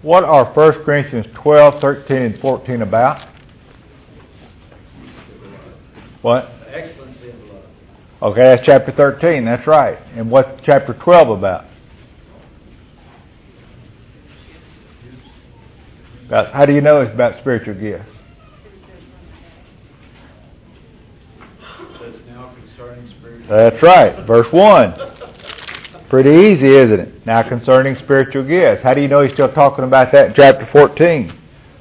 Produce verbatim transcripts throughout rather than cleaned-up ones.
What are First Corinthians twelve, thirteen, and fourteen about? What? The excellency of love. Okay, that's chapter thirteen, that's right. And what's chapter twelve about? About how do you know it's about spiritual gifts? So it's now concerning spiritual. That's right, verse one. Pretty easy, isn't it? Now concerning spiritual gifts. How do you know he's still talking about that in chapter fourteen?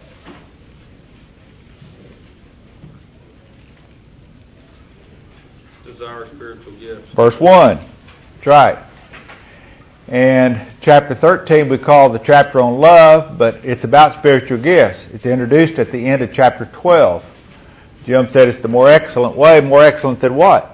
Desire spiritual gifts. Verse one. That's right. And chapter thirteen we call the chapter on love, but it's about spiritual gifts. It's introduced at the end of chapter twelve. Jim said it's the more excellent way. More excellent than what?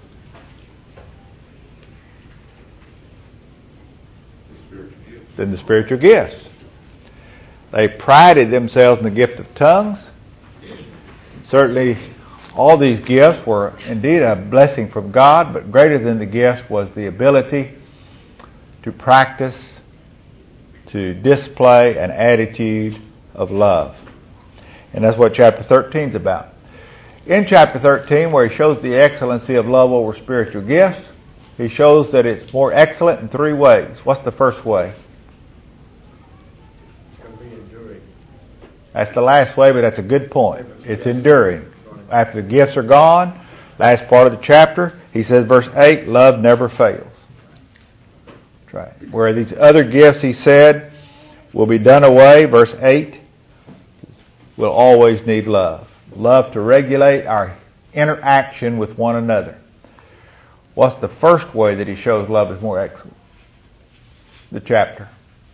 Than the spiritual gifts. They prided themselves in the gift of tongues. Certainly all these gifts were indeed a blessing from God, but greater than the gifts was the ability to practice, to display an attitude of love. And that's what chapter thirteen is about. In chapter thirteen, where he shows the excellency of love over spiritual gifts, he shows that it's more excellent in three ways. What's the first way? That's the last way, but that's a good point. It's enduring. After the gifts are gone, last part of the chapter, he says, verse eight, love never fails. That's right. Where these other gifts, he said, will be done away, verse eight, we'll always need love. Love to regulate our interaction with one another. What's the first way that he shows love is more excellent? The chapter.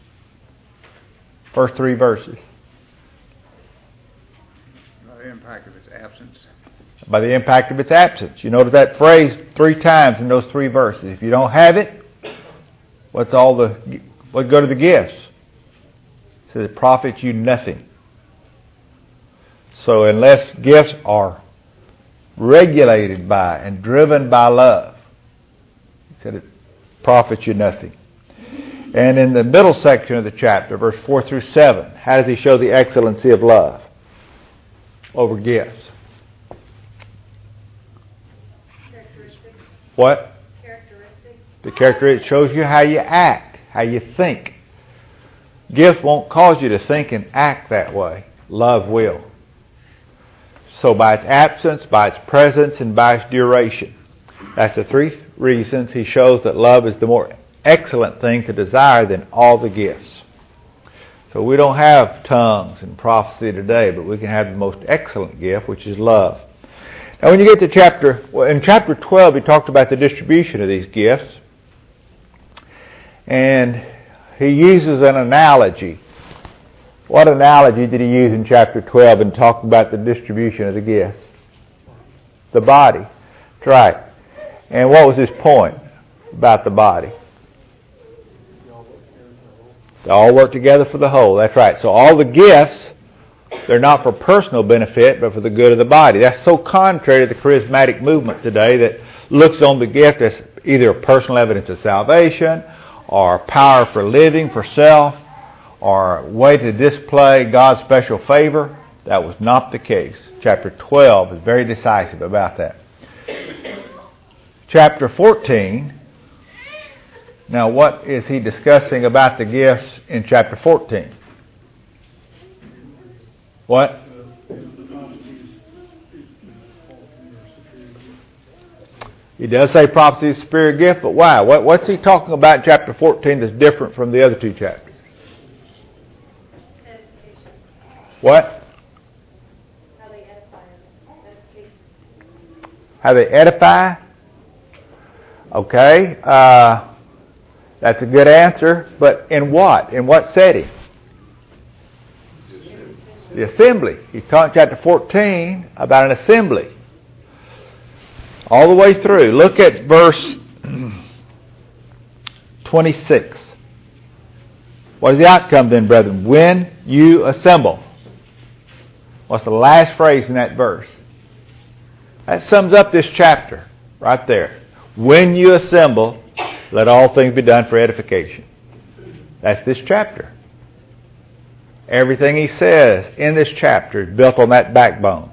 First three verses. By the impact of its absence. By the impact of its absence. You notice that phrase three times in those three verses. If you don't have it, what's all the what go to the gifts? It says it profits you nothing. So unless gifts are regulated by and driven by love, he said it profits you nothing. And in the middle section of the chapter, verse four through seven, how does he show the excellency of love over gifts? Characteristics. What? Characteristics. The character, it shows you how you act, how you think. Gifts won't cause you to think and act that way. Love will. So by its absence, by its presence, and by its duration. That's the three reasons he shows that love is the more excellent thing to desire than all the gifts. So we don't have tongues and prophecy today, but we can have the most excellent gift, which is love. Now when you get to chapter, well, in chapter twelve, he talked about the distribution of these gifts. And he uses an analogy. What analogy did he use in chapter twelve in talking about the distribution of the gifts? The body. That's right. And what was his point about the body? They all work together for the whole. That's right. So all the gifts, they're not for personal benefit, but for the good of the body. That's so contrary to the charismatic movement today that looks on the gift as either a personal evidence of salvation, or power for living, for self, or a way to display God's special favor. That was not the case. Chapter twelve is very decisive about that. Chapter fourteen. Now, what is he discussing about the gifts in chapter fourteen? What? He does say prophecy is a spirit gift, but why? What, what's he talking about in chapter fourteen that's different from the other two chapters? What? How they edify. How they edify? Okay. Uh, that's a good answer, but in what? In what setting? The assembly. He talked in chapter fourteen about an assembly. All the way through. Look at verse twenty-six. What is the outcome then, brethren? When you assemble. What's the last phrase in that verse? That sums up this chapter right there. When you assemble, let all things be done for edification. That's this chapter. Everything he says in this chapter is built on that backbone.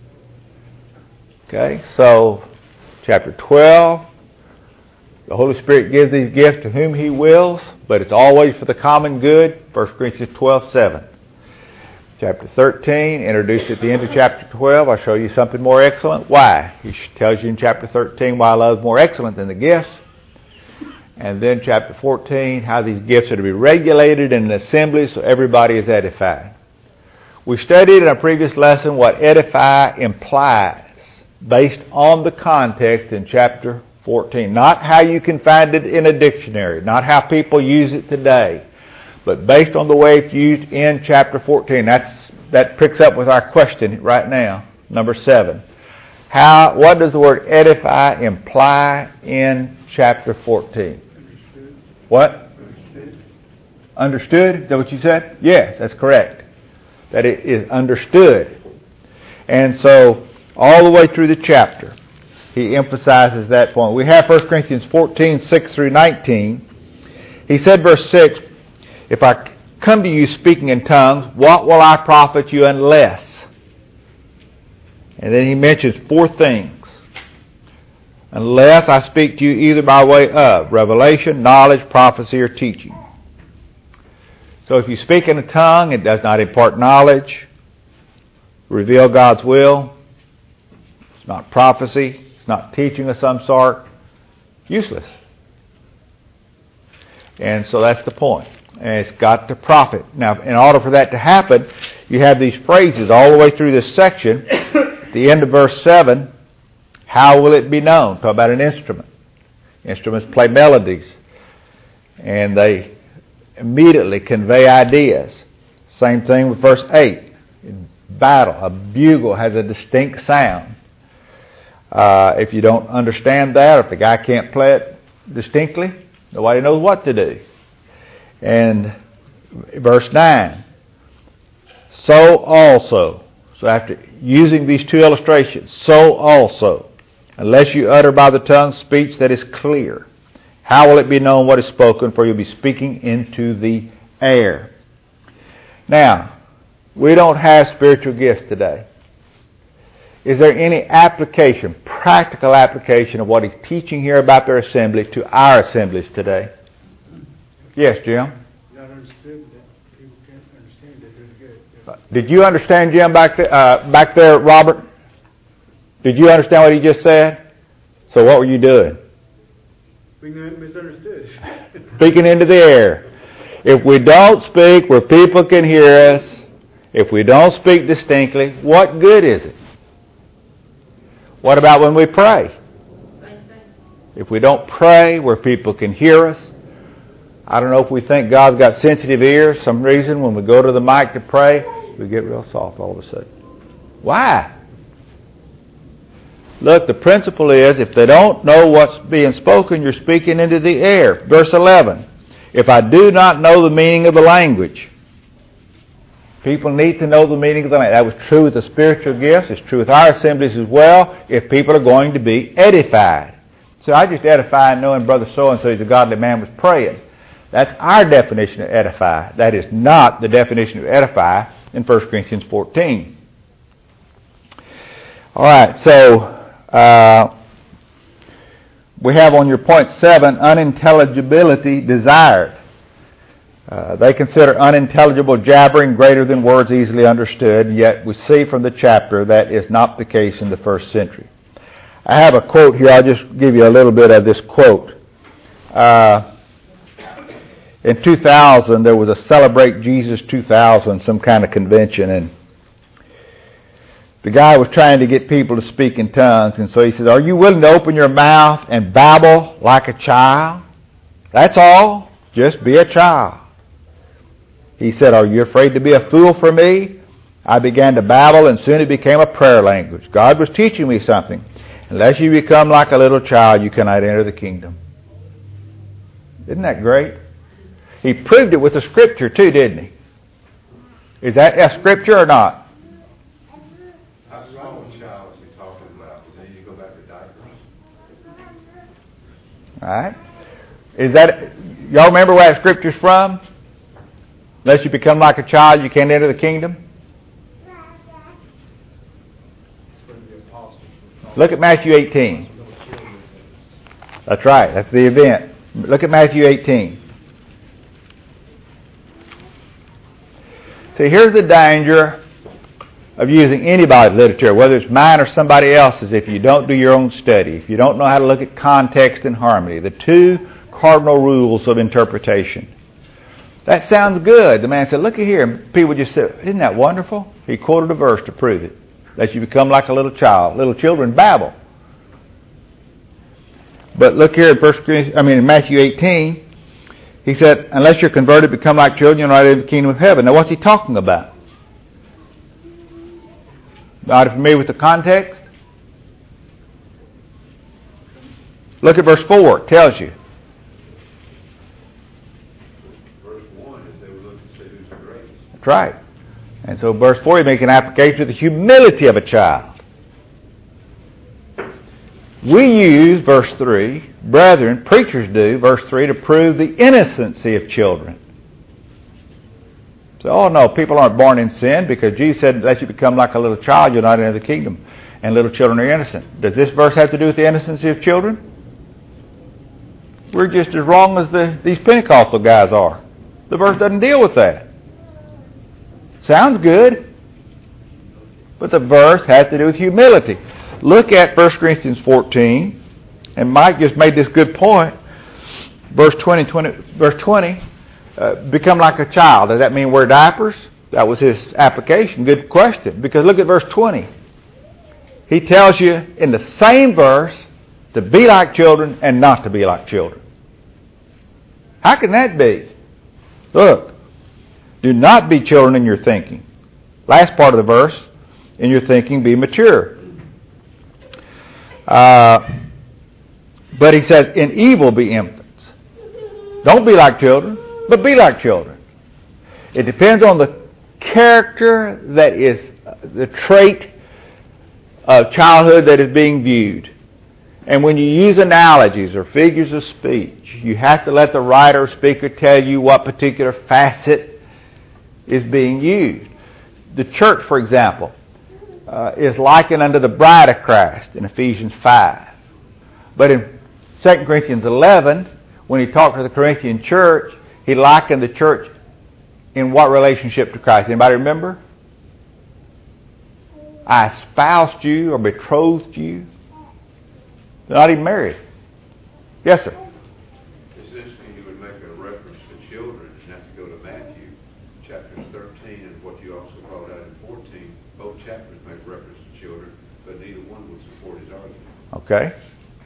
Okay, so chapter twelve, the Holy Spirit gives these gifts to whom He wills, but it's always for the common good. First Corinthians twelve seven. Chapter thirteen, introduced at the end of chapter twelve, I'll show you something more excellent. Why? He tells you in chapter thirteen why love is more excellent than the gifts. And then chapter fourteen, how these gifts are to be regulated in an assembly so everybody is edified. We studied in a previous lesson what edify implies based on the context in chapter fourteen. Not how you can find it in a dictionary, not how people use it today, but based on the way it's used in chapter fourteen. That's, that picks up with our question right now, number seven. How? What does the word edify imply in chapter fourteen? Understood. What? Understood. Understood? Is that what you said? Yes, that's correct. That it is understood. And so, all the way through the chapter, he emphasizes that point. We have First Corinthians fourteen, six through nineteen. He said, verse six, if I come to you speaking in tongues, what will I profit you unless? And then he mentions four things. Unless I speak to you either by way of revelation, knowledge, prophecy, or teaching. So if you speak in a tongue, it does not impart knowledge, reveal God's will. It's not prophecy. It's not teaching of some sort. Useless. And so that's the point. And it's got to profit. Now, in order for that to happen, you have these phrases all the way through this section. At the end of verse seven, how will it be known? Talk about an instrument. Instruments play melodies. And they immediately convey ideas. Same thing with verse eight. In battle, a bugle has a distinct sound. Uh, if you don't understand that, or if the guy can't play it distinctly, nobody knows what to do. And verse nine, so also, so after using these two illustrations, so also, unless you utter by the tongue speech that is clear, how will it be known what is spoken? For you'll be speaking into the air. Now, we don't have spiritual gifts today. Is there any application, practical application of what he's teaching here about their assembly to our assemblies today? Yes, Jim? Not understood that people can't understand it really good. Yes. Did you understand, Jim, back, th- uh, back there, Robert? Did you understand what he just said? So what were you doing? Being misunderstood. Speaking into the air. If we don't speak where people can hear us, if we don't speak distinctly, what good is it? What about when we pray? If we don't pray where people can hear us, I don't know if we think God's got sensitive ears. Some reason when we go to the mic to pray, we get real soft all of a sudden. Why? Look, the principle is if they don't know what's being spoken, you're speaking into the air. Verse eleven, if I do not know the meaning of the language. People need to know the meaning of the language. That was true with the spiritual gifts. It's true with our assemblies as well if people are going to be edified. So I just edify knowing Brother so-and-so, he's a godly man, was praying. That's our definition of edify. That is not the definition of edify in First Corinthians fourteen. All right, so uh, we have on your point seven, unintelligibility desired. Uh, they consider unintelligible jabbering greater than words easily understood, yet we see from the chapter that is not the case in the first century. I have a quote here. I'll just give you a little bit of this quote. Uh, in two thousand, there was a Celebrate Jesus two thousand, some kind of convention, and the guy was trying to get people to speak in tongues, and so he said, are you willing to open your mouth and babble like a child? That's all. Just be a child. He said, are you afraid to be a fool for me? I began to babble, and soon it became a prayer language. God was teaching me something. Unless you become like a little child, you cannot enter the kingdom. Isn't that great? He proved it with the scripture too, didn't he? Is that a scripture or not? How small a child is he talking about? Does he need to go back to diapers? All right. Is that, y'all remember where that scripture's from? Unless you become like a child, you can't enter the kingdom. Look at Matthew eighteen. That's right. That's the event. Look at Matthew eighteen. See, here's the danger of using anybody's literature, whether it's mine or somebody else's, if you don't do your own study, if you don't know how to look at context and harmony, the two cardinal rules of interpretation. That sounds good. The man said, look at here. People just said, isn't that wonderful? He quoted a verse to prove it. That you become like a little child. Little children babble. But look here in First Corinthians, I mean in Matthew eighteen, he said, unless you're converted, become like children, you're not in the kingdom of heaven. Now what's he talking about? Not familiar with the context? Look at verse four. It tells you. Verse one is they were looking to see who's the greatest. That's right. And so verse four, you make an application to the humility of a child. We use verse three, brethren, preachers do, verse three, to prove the innocency of children. So, oh no, people aren't born in sin because Jesus said, unless you become like a little child, you'll not enter the kingdom. And little children are innocent. Does this verse have to do with the innocency of children? We're just as wrong as the, these Pentecostal guys are. The verse doesn't deal with that. Sounds good, but the verse has to do with humility. Look at First Corinthians fourteen, and Mike just made this good point. Verse twenty, twenty verse twenty, uh, become like a child. Does that mean wear diapers? That was his application. Good question. Because look at verse twenty. He tells you in the same verse to be like children and not to be like children. How can that be? Look. Do not be children in your thinking. Last part of the verse, in your thinking be mature. Uh, but he says, in evil be infants. Don't be like children, but be like children. It depends on the character that is the trait of childhood that is being viewed. And when you use analogies or figures of speech, you have to let the writer or speaker tell you what particular facet is being used. The church, for example, uh, is likened unto the bride of Christ in Ephesians five. But in Second Corinthians eleven, when he talked to the Corinthian church, he likened the church in what relationship to Christ? Anybody remember? I espoused you or betrothed you. They're not even married. Yes, sir. Essentially, he would make a reference to children and have to go to Matthew chapters thirteen and what you also called out in fourteen. Both chapters make reference to children, but neither one would support his argument. Okay.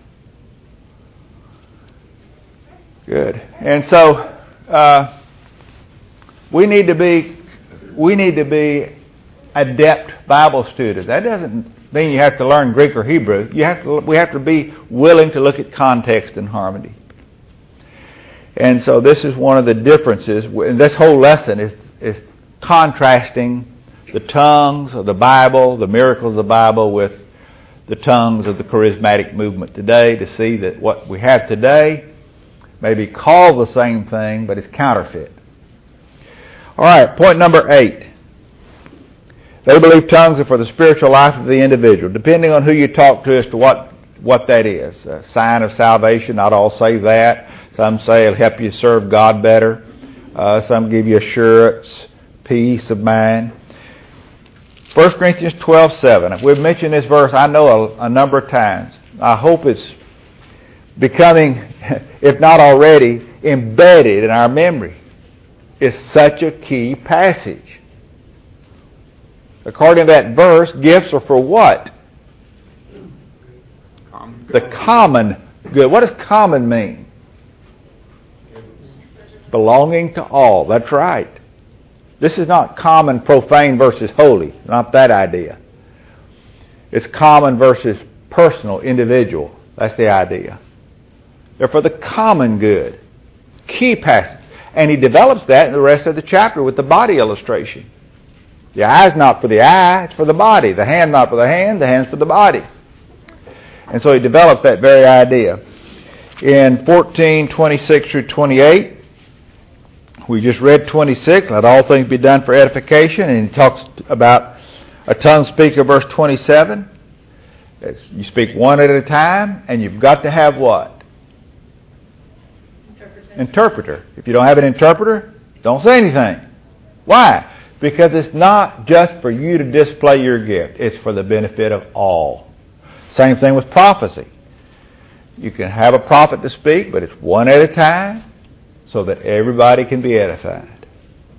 Good. And so uh, we need to be we need to be adept Bible students. That doesn't mean you have to learn Greek or Hebrew. You have to. We have to be willing to look at context and harmony. And so this is one of the differences. And this whole lesson is is contrasting the tongues of the Bible, the miracles of the Bible, with the tongues of the charismatic movement today, to see that what we have today may be called the same thing, but it's counterfeit. All right, point number eight. They believe tongues are for the spiritual life of the individual, depending on who you talk to as to what, what that is. A sign of salvation, not all say that. Some say it'll help you serve God better. Uh, some give you assurance, peace of mind. First Corinthians twelve seven. We've mentioned this verse, I know, a, a number of times. I hope it's becoming, if not already, embedded in our memory. It's such a key passage. According to that verse, gifts are for what? Common The common good. What does common mean? Belonging to all. That's right. This is not common, profane versus holy. Not that idea. It's common versus personal, individual. That's the idea. They're for the common good. Key passage. And he develops that in the rest of the chapter with the body illustration. The eye's not for the eye, it's for the body. The hand not for the hand, the hand's for the body. And so he develops that very idea. In fourteen twenty-six through twenty-eight, We just read twenty-six, let all things be done for edification, and he talks about a tongue speaker, verse twenty-seven. It's, you speak one at a time, and you've got to have what? Interpretation. Interpreter. If you don't have an interpreter, don't say anything. Why? Because it's not just for you to display your gift. It's for the benefit of all. Same thing with prophecy. You can have a prophet to speak, but it's one at a time so that everybody can be edified.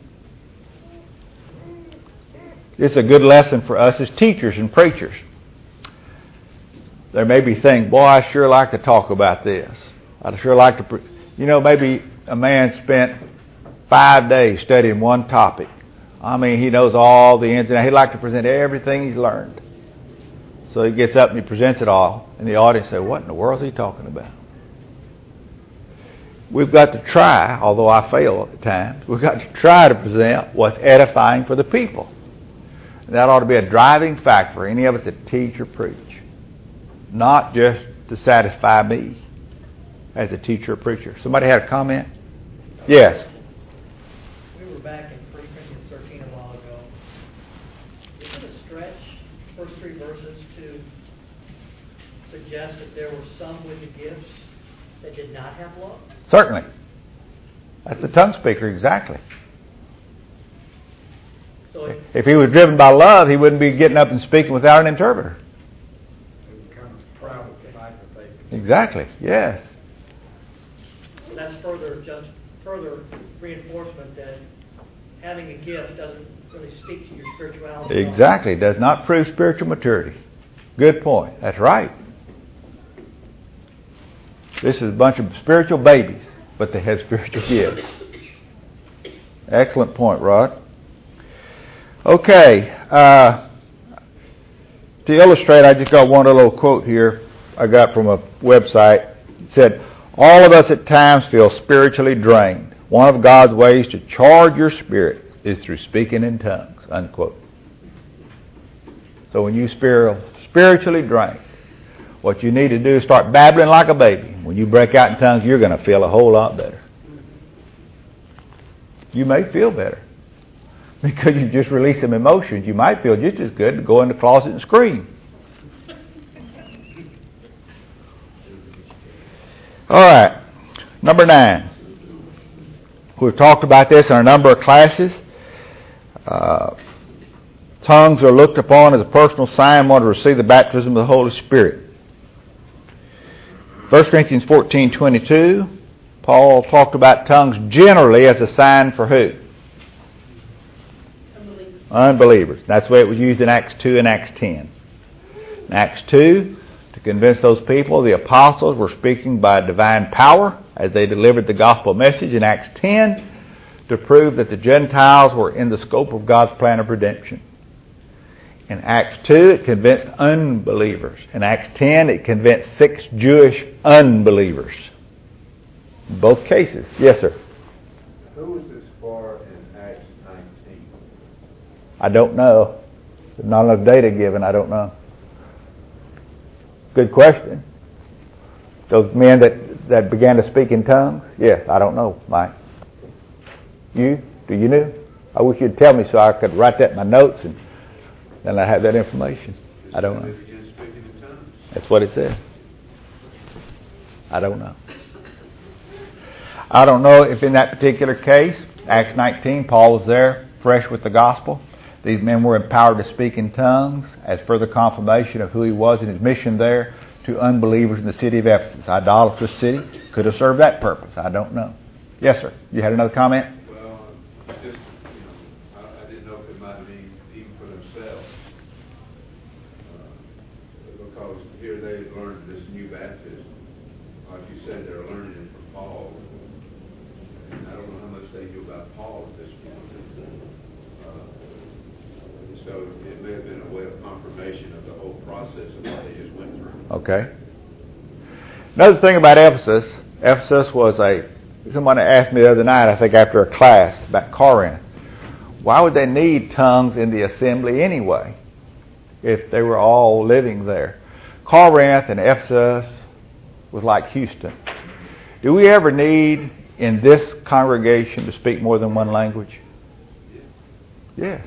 It's a good lesson for us as teachers and preachers. There may be things, boy, I sure like to talk about this. I'd sure like to, pre-. you know, maybe a man spent five days studying one topic. I mean, he knows all the ins and outs. He'd like to present everything he's learned. So he gets up and he presents it all, and the audience say, what in the world is he talking about? We've got to try, although I fail at times, we've got to try to present what's edifying for the people. And that ought to be a driving factor for any of us that teach or preach. Not just to satisfy me as a teacher or preacher. Somebody had a comment? Yes. We were back in First Corinthians thirteen a while ago. Is it a stretch, first three verses, to suggest that there were some with the gifts that did not have love? Certainly. That's the tongue speaker, exactly. So it, If he was driven by love, he wouldn't be getting up and speaking without an interpreter. It becomes proud of the fact that they can. Exactly, yes. that's further just further reinforcement that having a gift doesn't really speak to your spirituality. Exactly. Does not prove spiritual maturity. Good point. That's right. This is a bunch of spiritual babies, but they have spiritual gifts. Excellent point, Rod. Okay. Uh, to illustrate, I just got one little quote here I got from a website. It said, all of us at times feel spiritually drained. One of God's ways to charge your spirit is through speaking in tongues, unquote. So when you feel spiritually drained, what you need to do is start babbling like a baby. When you break out in tongues, you're going to feel a whole lot better. You may feel better because you just released some emotions. You might feel just as good to go in the closet and scream. All right, number nine. We've talked about this in a number of classes. Uh, tongues are looked upon as a personal sign one to receive the baptism of the Holy Spirit. First Corinthians fourteen twenty-two, Paul talked about tongues generally as a sign for who? Unbelievers. Unbelievers. That's the way it was used in Acts two and Acts ten. In Acts two, to convince those people, the apostles were speaking by divine power as they delivered the gospel message. In Acts ten, to prove that the Gentiles were in the scope of God's plan of redemption. In Acts two, it convinced unbelievers. In Acts ten, it convinced six Jewish unbelievers. In both cases. Yes, sir. Who was this for in Acts nineteen? I don't know. There's not enough data given. I don't know. Good question. Those men that, that began to speak in tongues? Yes, I don't know, Mike. You? Do you know? I wish you'd tell me so I could write that in my notes and then I have that information. I don't know. That's what it says. I don't know. I don't know if in that particular case, Acts nineteen, Paul was there, fresh with the gospel. These men were empowered to speak in tongues as further confirmation of who he was in his mission there to unbelievers in the city of Ephesus. Idolatrous city. Could have served that purpose. I don't know. Yes, sir. You had another comment? Well, just, you know, I, I didn't know if it might be even for themselves. Uh, because here they had learned this new baptism. Like you said, they're learning it from Paul. And I don't know how much they knew about Paul at this point. Uh, so it may have been a way of confirmation of the whole process of what they just went through. Okay. Another thing about Ephesus, Ephesus was a, someone asked me the other night, I think after a class, about Corinth. Why would they need tongues in the assembly anyway, if they were all living there? Corinth and Ephesus was like Houston. Do we ever need in this congregation to speak more than one language? Yes.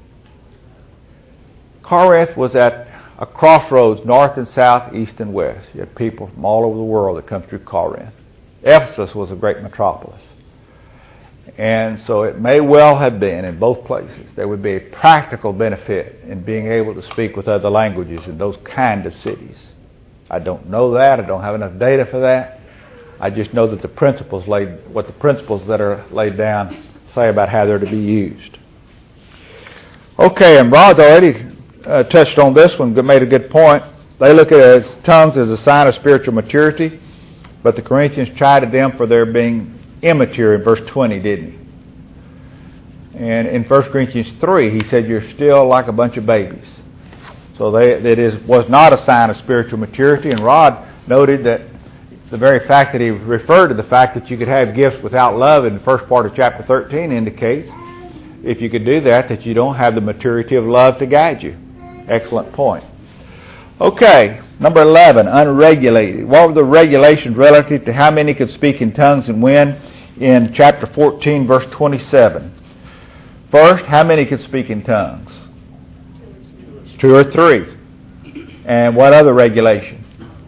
Corinth was at a crossroads, north and south, east and west. You had people from all over the world that come through Corinth. Ephesus was a great metropolis. And so it may well have been in both places there would be a practical benefit in being able to speak with other languages in those kind of cities. I don't know that. I don't have enough data for that. I just know that the principles laid, what the principles that are laid down say about how they're to be used. Okay, and Rod's already uh, touched on this one, made a good point. They look at it as tongues as a sign of spiritual maturity, but the Corinthians chided them for their being immature in verse twenty, didn't he? And in First Corinthians three, he said, you're still like a bunch of babies. So they, that is, was not a sign of spiritual maturity, and Rod noted that the very fact that he referred to the fact that you could have gifts without love in the first part of chapter thirteen indicates, if you could do that, that you don't have the maturity of love to guide you. Excellent point. Okay, number eleven, unregulated. What were the regulations relative to how many could speak in tongues and when? In chapter fourteen, verse twenty-seven. First, how many could speak in tongues? Two or three. And what other regulation?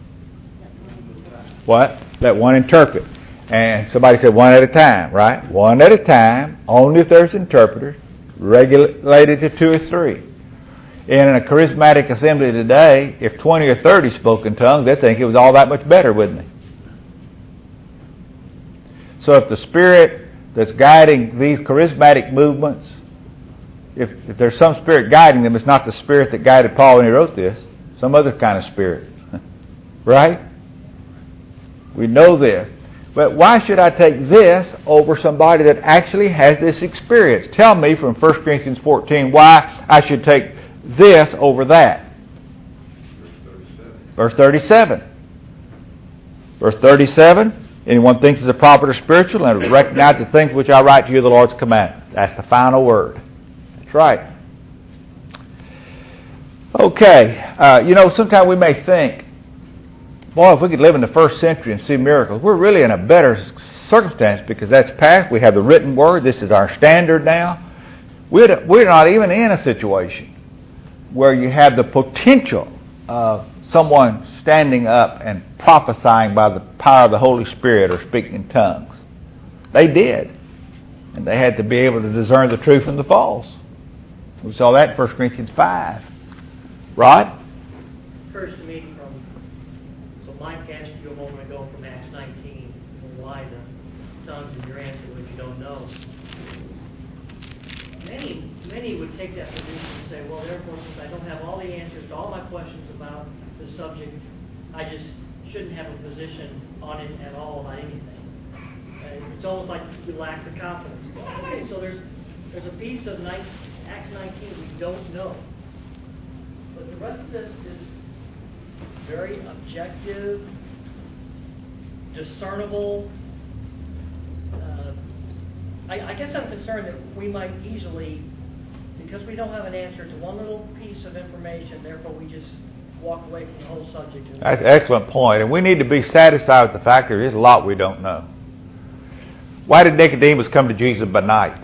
What? Let one interpret. And somebody said one at a time, right? One at a time, only if there's interpreters, regulated to two or three. In a charismatic assembly today, if twenty or thirty spoke in tongues, they'd think it was all that much better, wouldn't they? So if the Spirit that's guiding these charismatic movements, if, if there's some Spirit guiding them, it's not the Spirit that guided Paul when he wrote this, some other kind of Spirit. Right? We know this. But why should I take this over somebody that actually has this experience? Tell me from First Corinthians fourteen why I should take this over that. Verse thirty-seven. Verse thirty-seven. Anyone thinks is a proper spiritual and recognize the things which I write to you the Lord's commandment. That's the final word. That's right. Okay. Uh, you know, sometimes we may think, boy, if we could live in the first century and see miracles, we're really in a better circumstance because that's past. We have the written word. This is our standard now. We're, we're not even in a situation where you have the potential of someone standing up and prophesying by the power of the Holy Spirit or speaking in tongues. They did. And they had to be able to discern the true from the false. We saw that in First Corinthians five. Rod? Occurs to me from, so Mike asked you a moment ago from Acts nineteen, why the tongues, and your answer was you don't know. Many, many would take that position and say, well, therefore, since I don't have all the answers to all my questions about the subject, I just shouldn't have a position on it at all about anything. Uh, it's almost like you lack the confidence. Okay, so there's there's a piece of Acts nineteen we don't know. But the rest of this is very objective, discernible. Uh, I, I guess I'm concerned that we might easily, because we don't have an answer to one little piece of information, therefore we just walk away from the whole subject. That's an excellent point. And we need to be satisfied with the fact there is a lot we don't know. Why did Nicodemus come to Jesus by night?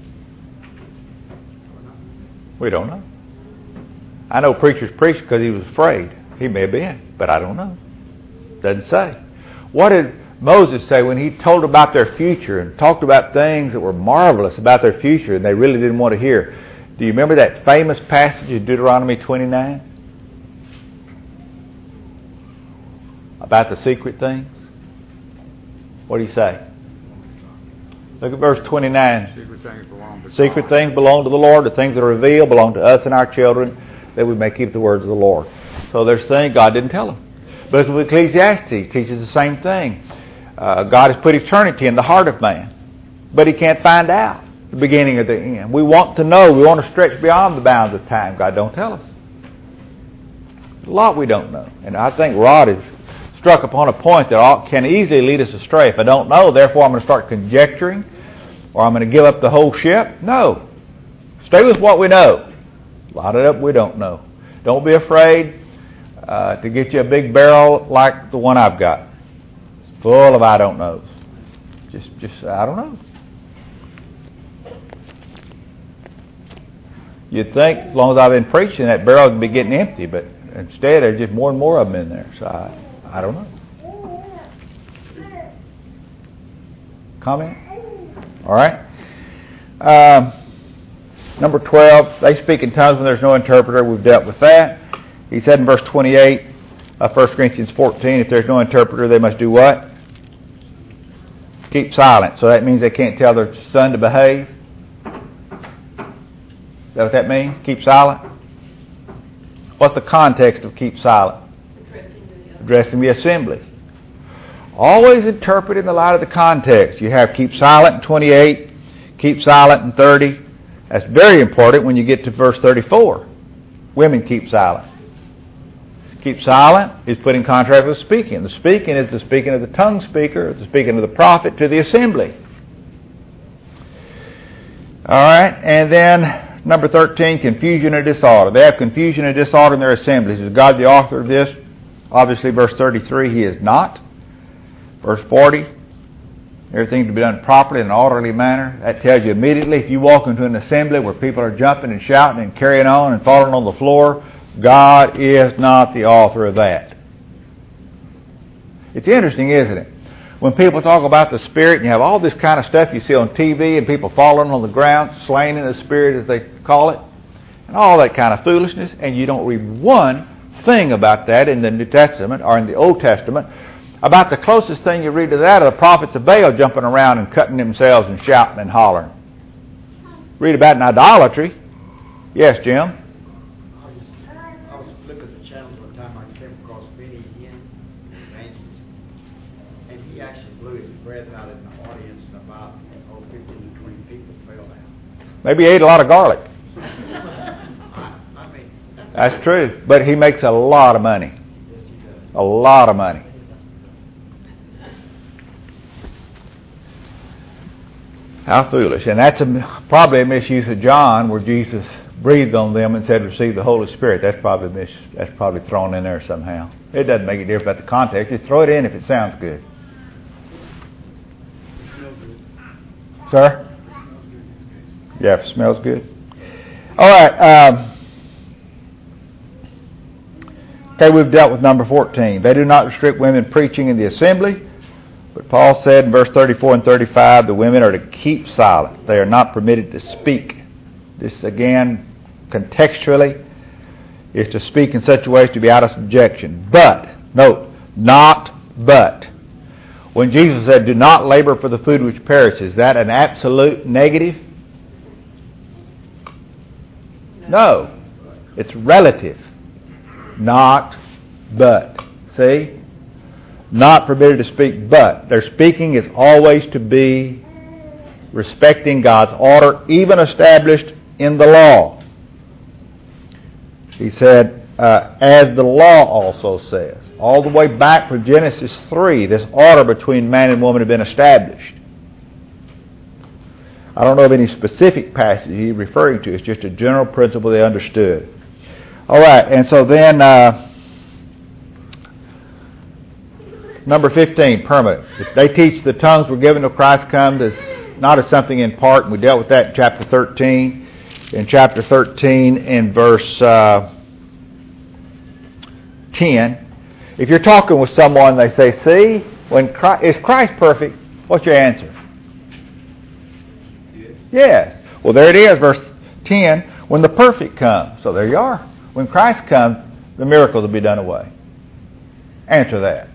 We don't know. I know preachers preached because he was afraid. He may have been, but I don't know. Doesn't say. What did Moses say when he told about their future and talked about things that were marvelous about their future and they really didn't want to hear? Do you remember that famous passage in Deuteronomy twenty-nine? About the secret things? What do you say? Look at verse twenty-nine. Secret things belong to Secret God. things belong to the Lord. The things that are revealed belong to us and our children, that we may keep the words of the Lord. So there's things God didn't tell them. But with Ecclesiastes teaches the same thing. Uh, God has put eternity in the heart of man, but he can't find out the beginning of the end. We want to know. We want to stretch beyond the bounds of time. God don't tell us. A lot we don't know. And I think Rod has struck upon a point that can easily lead us astray. If I don't know, therefore I'm going to start conjecturing, or I'm going to give up the whole ship. No. Stay with what we know. Lot it up we don't know. Don't be afraid uh, to get you a big barrel like the one I've got. It's full of I don't knows. Just, just I don't know. You'd think as long as I've been preaching, that barrel would be getting empty, but instead there's just more and more of them in there. So I, I don't know. Comment? All right. Um, number twelve, they speak in tongues when there's no interpreter. We've dealt with that. He said in verse twenty-eight of First Corinthians fourteen, if there's no interpreter, they must do what? Keep silent. So that means they can't tell their son to behave. Is that what that means? Keep silent? What's the context of keep silent? Addressing the assembly. Always interpret in the light of the context. You have keep silent in twenty-eight, keep silent in thirty. That's very important when you get to verse thirty-four. Women keep silent. Keep silent is put in contrast with speaking. The speaking is the speaking of the tongue speaker, the speaking of the prophet to the assembly. All right, and then number thirteen, confusion and disorder. They have confusion and disorder in their assemblies. Is God the author of this? Obviously, verse thirty-three, He is not. Verse forty, everything to be done properly in an orderly manner. That tells you immediately if you walk into an assembly where people are jumping and shouting and carrying on and falling on the floor, God is not the author of that. It's interesting, isn't it? When people talk about the Spirit and you have all this kind of stuff you see on T V and people falling on the ground, slain in the Spirit as they call it, and all that kind of foolishness, and you don't read one thing about that in the New Testament or in the Old Testament. About the closest thing you read to that are the prophets of Baal jumping around and cutting themselves and shouting and hollering. Read about an idolatry. Yes, Jim? I was, I was flipping the channels one time. I came across Benny Hinn, an evangelist, and he actually blew his breath out in the audience, and about oh, fifteen to twenty people fell down. Maybe he ate a lot of garlic. I, I mean, That's true. But he makes a lot of money. yes, he does. A lot of money. How foolish. And that's a, probably a misuse of John where Jesus breathed on them and said, receive the Holy Spirit. That's probably mis, that's probably thrown in there somehow. It doesn't make a difference about the context. Just throw it in if it sounds good. It smells good. Sir? It smells good in this case. Yeah, if it smells good. All right. Um, okay, we've dealt with number fourteen. They do not restrict women preaching in the assembly. But Paul said in verse thirty-four and thirty-five, the women are to keep silent. They are not permitted to speak. This, again, contextually, is to speak in such a way as to be out of subjection. But, note, not but. When Jesus said, do not labor for the food which perishes, is that an absolute negative? No. It's relative. Not but. See? Not permitted to speak, but their speaking is always to be respecting God's order, even established in the law. He said, uh, as the law also says, all the way back from Genesis three, this order between man and woman had been established. I don't know of any specific passage he's referring to. It's just a general principle they understood. All right, and so then... Uh, Number fifteen, permanent. If they teach the tongues were given to Christ come as not as something in part, and we dealt with that in chapter thirteen. In chapter thirteen, in verse uh, ten, if you're talking with someone, they say, "See, when Christ, is Christ perfect?" What's your answer? Yes. Yes. Well, there it is, verse ten. When the perfect comes, so there you are. When Christ comes, the miracles will be done away. Answer that.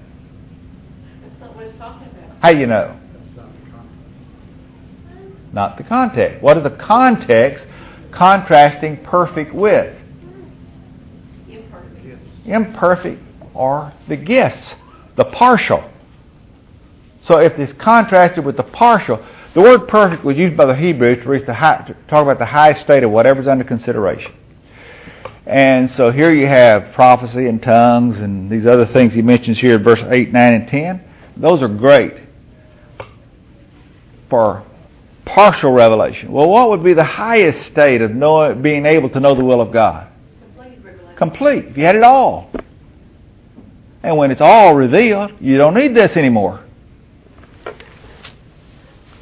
How do you know? Not the context. What is the context contrasting perfect with? Imperfect. Imperfect are the gifts, the partial. So if it's contrasted with the partial, the word perfect was used by the Hebrews to, reach the high, to talk about the highest state of whatever's under consideration. And so here you have prophecy and tongues and these other things he mentions here in verse eight, nine, and ten. Those are great for partial revelation. Well, what would be the highest state of knowing, being able to know the will of God? Complete revelation. Complete. If you had it all. And when it's all revealed, you don't need this anymore.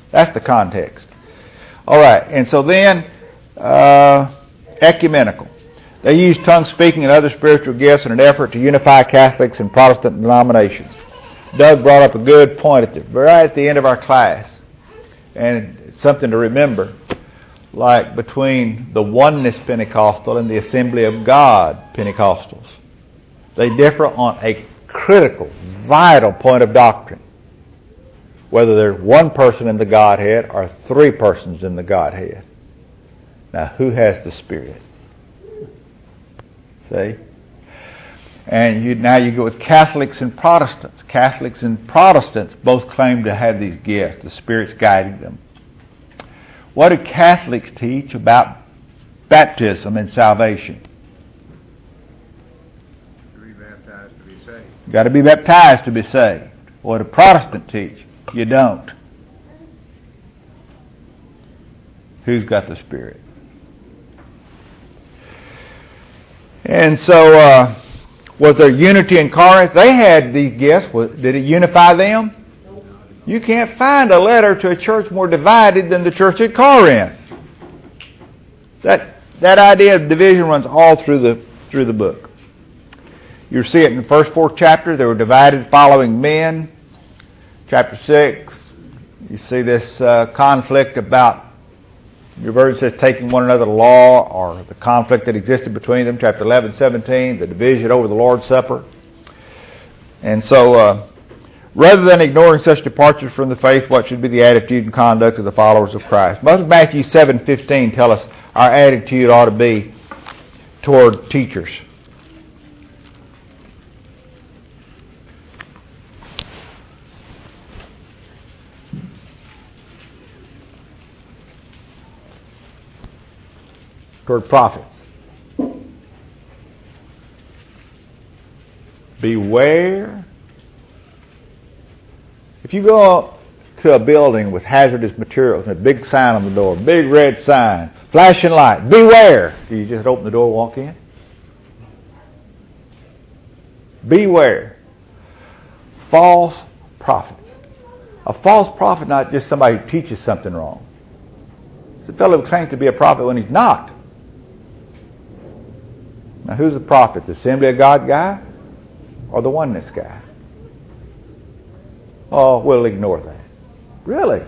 That's the context. All right, and so then, uh, ecumenical. They use tongue speaking and other spiritual gifts in an effort to unify Catholics and Protestant denominations. Doug brought up a good point at the, right at the end of our class, and it's something to remember, like between the Oneness Pentecostal and the Assembly of God Pentecostals. They differ on a critical, vital point of doctrine, whether there's one person in the Godhead or three persons in the Godhead. Now, who has the Spirit? See? And you, now you go with Catholics and Protestants. Catholics and Protestants both claim to have these gifts. The Spirit's guiding them. What do Catholics teach about baptism and salvation? To be baptized to be saved. You've got to be baptized to be saved. What do Protestants teach? You don't. Who's got the Spirit? And so, uh, was there unity in Corinth? They had these gifts. Did it unify them? You can't find a letter to a church more divided than the church at Corinth. That that idea of division runs all through the through the book. You see it in the first four chapters. They were divided following men. Chapter six, you see this uh, conflict about, your verse says, taking one another to law, or the conflict that existed between them. Chapter eleven, seventeen, the division over the Lord's Supper. And so, uh, rather than ignoring such departures from the faith, what should be the attitude and conduct of the followers of Christ? Most of Matthew seven fifteen tell us our attitude ought to be toward teachers. Toward prophets. Beware. If you go to a building with hazardous materials and a big sign on the door, big red sign, flashing light, beware. Do you just open the door and walk in? Beware. False prophets. A false prophet, not just somebody who teaches something wrong. It's a fellow who claims to be a prophet when he's not. Now, who's the prophet? The Assembly of God guy or the Oneness guy? Oh, we'll ignore that. Really?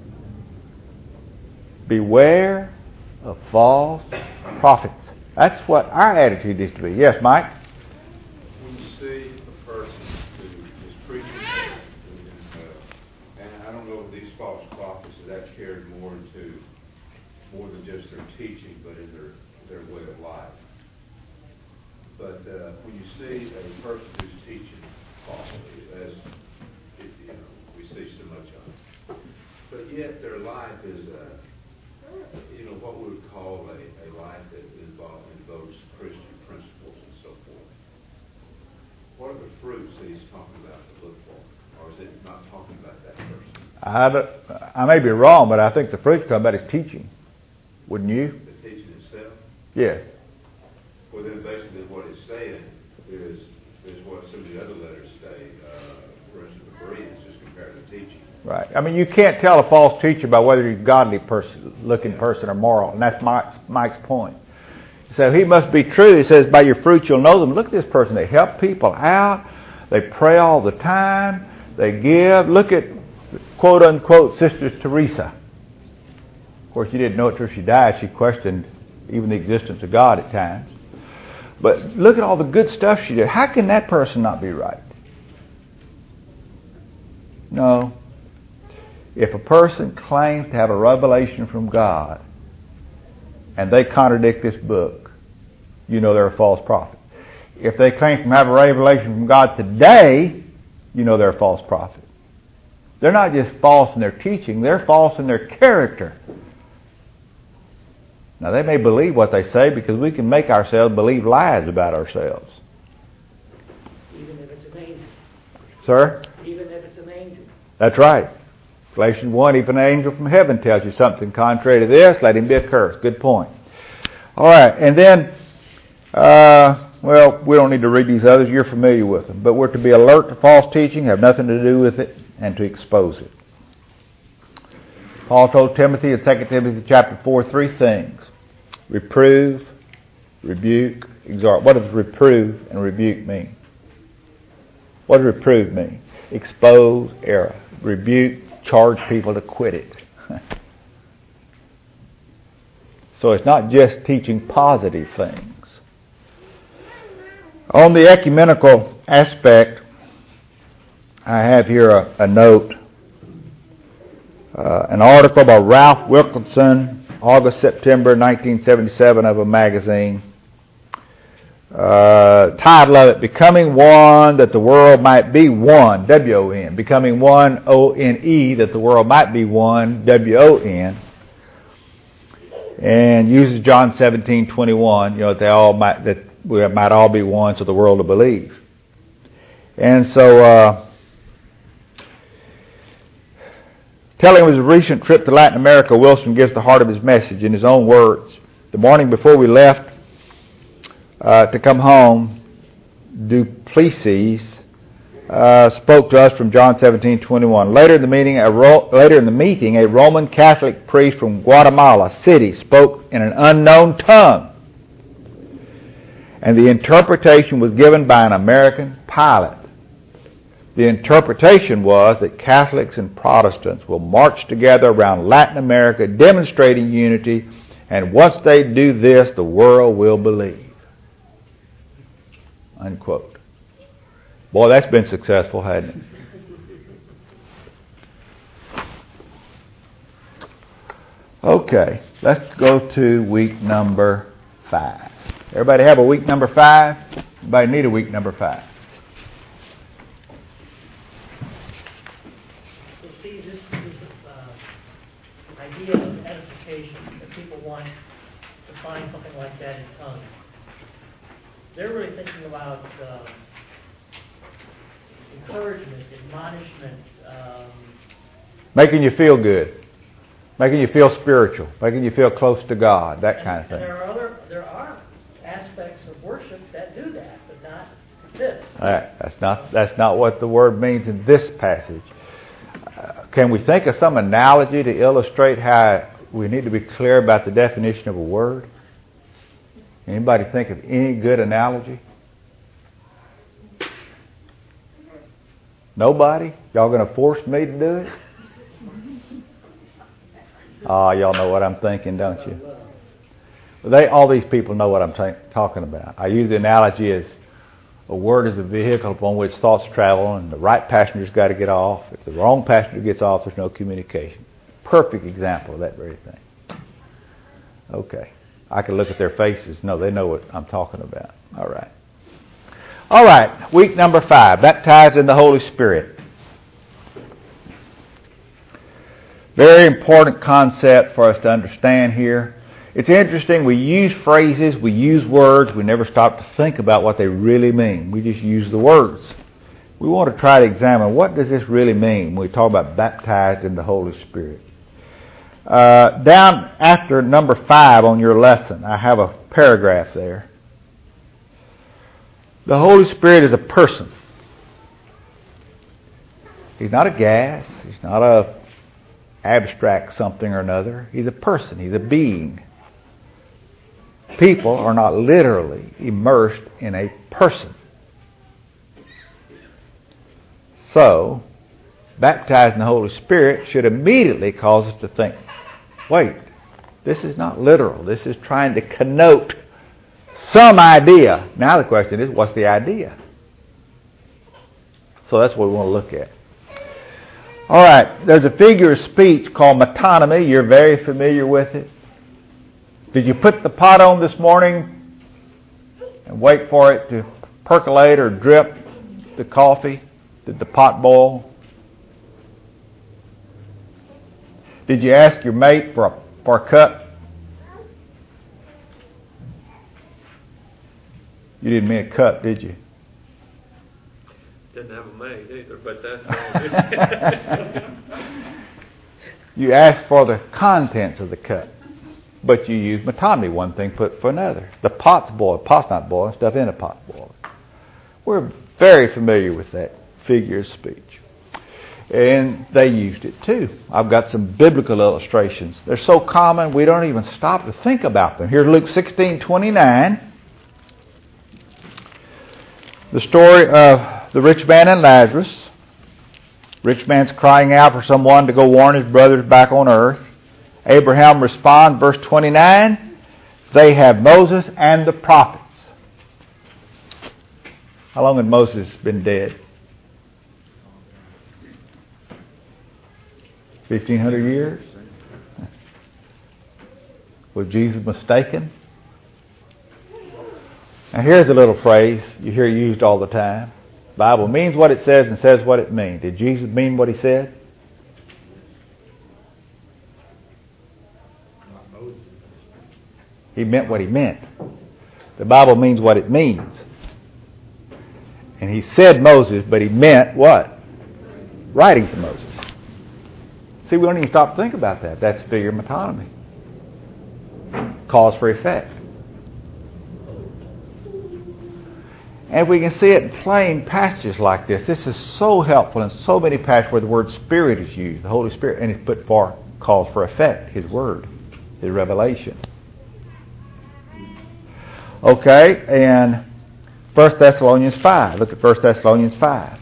Beware of false prophets. That's what our attitude is to be. Yes, Mike? When you see a person who is preaching, uh, and I don't know if these false prophets are that carried more into more than just their teaching, but in their, their way of life. But uh, when you see a person who's teaching falsely, as it, you know, we see so much of it, but yet their life is, uh, you know, what we would call a, a life that involves invokes Christian principles and so forth. What are the fruits that he's talking about to look for, or is it not talking about that person? I, I may be wrong, but I think the fruits talking about his teaching. Wouldn't you? The teaching itself? Yes. Well, then basically what it's saying is is what some of the other letters say. Uh, for instance, the Bereans, just compared to teaching. Right. I mean, you can't tell a false teacher by whether he's a godly person, looking person or moral, and that's Mike's, Mike's point. So he must be true. He says, by your fruits you'll know them. Look at this person. They help people out. They pray all the time. They give. Look at, quote unquote, Sister Teresa. Of course, you didn't know it till she died. She questioned even the existence of God at times. But look at all the good stuff she did. How can that person not be right? No. If a person claims to have a revelation from God and they contradict this book, you know they're a false prophet. If they claim to have a revelation from God today, you know they're a false prophet. They're not just false in their teaching, they're false in their character. Now, they may believe what they say because we can make ourselves believe lies about ourselves. Even if it's an angel. Sir? Even if it's an angel. That's right. Galatians one, if an angel from heaven tells you something contrary to this, let him be accursed. Good point. All right, and then, uh, well, we don't need to read these others. You're familiar with them. But we're to be alert to false teaching, have nothing to do with it, and to expose it. Paul told Timothy in Second Timothy chapter four three things. Reprove, rebuke, exhort. What does reprove and rebuke mean? What does reprove mean? Expose error. Rebuke, charge people to quit it. So it's not just teaching positive things. On the ecumenical aspect, I have here a, a note, uh, an article by Ralph Wilkinson, August, September nineteen seventy-seven, of a magazine. Uh, title of it, Becoming One That the World Might Be One, W O N. Becoming One, O N E, That the World Might Be One, W O N. And uses John seventeen twenty-one, you know, that they all might, that we might all be one, so the world will believe. And so, uh, telling of his recent trip to Latin America, Wilson gives the heart of his message in his own words. The morning before we left uh, to come home, Duplessis uh, spoke to us from John seventeen twenty-one. Later in the meeting, a Ro- later in the meeting, a Roman Catholic priest from Guatemala City spoke in an unknown tongue, and the interpretation was given by an American pilot. The interpretation was that Catholics and Protestants will march together around Latin America, demonstrating unity, and once they do this, the world will believe. Unquote. Boy, that's been successful, hasn't it? Okay, let's go to week number five. Everybody have a week number five? Everybody need a week number five? So Steve, this is uh, idea of edification, that people want to find something like that in tongues. They're really thinking about uh, encouragement, admonishment. Um, Making you feel good. Making you feel spiritual. Making you feel close to God. That and, kind of thing. And there are other, there are aspects of worship that do that, but not this. Right. That's not that's not what the word means in this passage. Uh, can we think of some analogy to illustrate how we need to be clear about the definition of a word? Anybody think of any good analogy? Nobody? Y'all going to force me to do it? Ah, y'all know what I'm thinking, don't you? They, all these people know what I'm t- talking about. I use the analogy as a word is a vehicle upon which thoughts travel, and the right passenger's got to get off. If the wrong passenger gets off, there's no communication. Perfect example of that very thing. Okay. I can look at their faces. No, they know what I'm talking about. All right. All right. Week number five. Baptized in the Holy Spirit. Very important concept for us to understand here. It's interesting. We use phrases. We use words. We never stop to think about what they really mean. We just use the words. We want to try to examine what does this really mean when we talk about baptized in the Holy Spirit. Uh, down after number five on your lesson, I have a paragraph there. The Holy Spirit is a person. He's not a gas. He's not a abstract something or another. He's a person. He's a being. People are not literally immersed in a person. So, baptized in the Holy Spirit should immediately cause us to think, wait, this is not literal. This is trying to connote some idea. Now the question is, what's the idea? So that's what we want to look at. All right, there's a figure of speech called metonymy. You're very familiar with it. Did you put the pot on this morning and wait for it to percolate or drip the coffee? Did the pot boil? Did you ask your mate for a, for a cup? You didn't mean a cup, did you? Didn't have a maid either, but that's all. You asked for the contents of the cup, but you used metonymy, one thing put for another. The pot's boiled. Pot's not boiling. Stuff in a pot's boiling. We're very familiar with that figure of speech. And they used it too. I've got some biblical illustrations. They're so common we don't even stop to think about them. Here's Luke sixteen twenty-nine. The story of the rich man and Lazarus. Rich man's crying out for someone to go warn his brothers back on earth. Abraham responds, verse twenty-nine, they have Moses and the prophets. How long had Moses been dead? fifteen hundred years? Was Jesus mistaken? Now here's a little phrase you hear used all the time. The Bible means what it says and says what it means. Did Jesus mean what he said? He meant what he meant. The Bible means what it means. And he said Moses, but he meant what? Writing to Moses. See, we don't even stop to think about that. That's figure metonymy. Cause for effect. And we can see it in plain passages like this. This is so helpful in so many passages where the word Spirit is used, the Holy Spirit, and it's put for cause for effect, His Word, His revelation. Okay, and First Thessalonians five. Look at First Thessalonians five.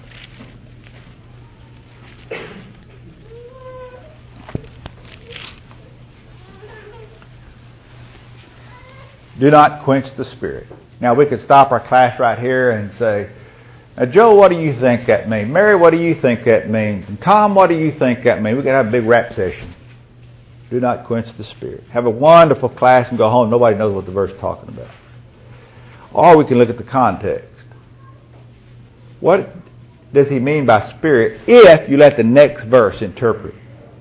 Do not quench the Spirit. Now, we could stop our class right here and say, now, Joe, what do you think that means? Mary, what do you think that means? And Tom, what do you think that means? We could have a big rap session. Do not quench the Spirit. Have a wonderful class and go home. Nobody knows what the verse is talking about. Or we can look at the context. What does he mean by Spirit if you let the next verse interpret?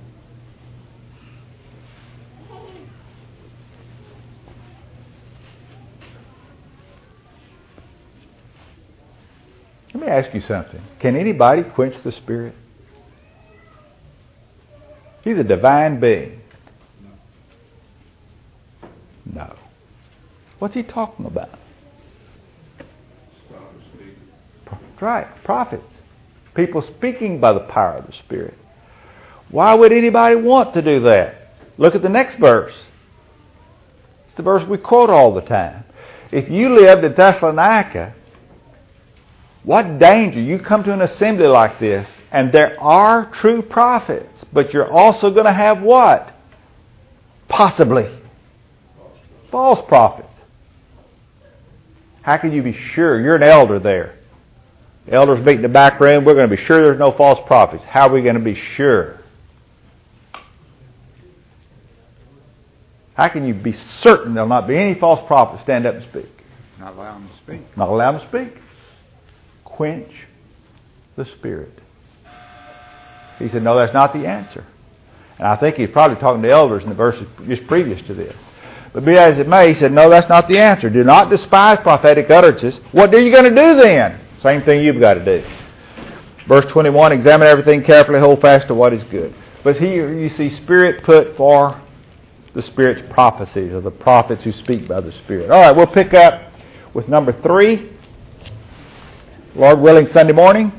Let me ask you something. Can anybody quench the Spirit? He's a divine being. No. What's he talking about? Right, prophets. People speaking by the power of the Spirit. Why would anybody want to do that? Look at the next verse. It's the verse we quote all the time. If you lived in Thessalonica, what danger. You come to an assembly like this, and there are true prophets, but you're also going to have what? Possibly false prophets. How can you be sure? You're an elder there. The elders meet in the back room. We're going to be sure there's no false prophets. How are we going to be sure? How can you be certain there'll not be any false prophets stand up and speak? Not allow them to speak. Not allow them to speak. Quench the Spirit. He said, no, that's not the answer. And I think he's probably talking to elders in the verses just previous to this. But be as it may, he said, no, that's not the answer. Do not despise prophetic utterances. What are you going to do then? Same thing you've got to do. Verse twenty-one, examine everything carefully, hold fast to what is good. But here you see Spirit put for the Spirit's prophecies, or the prophets who speak by the Spirit. All right, we'll pick up with number three. Lord willing, Sunday morning.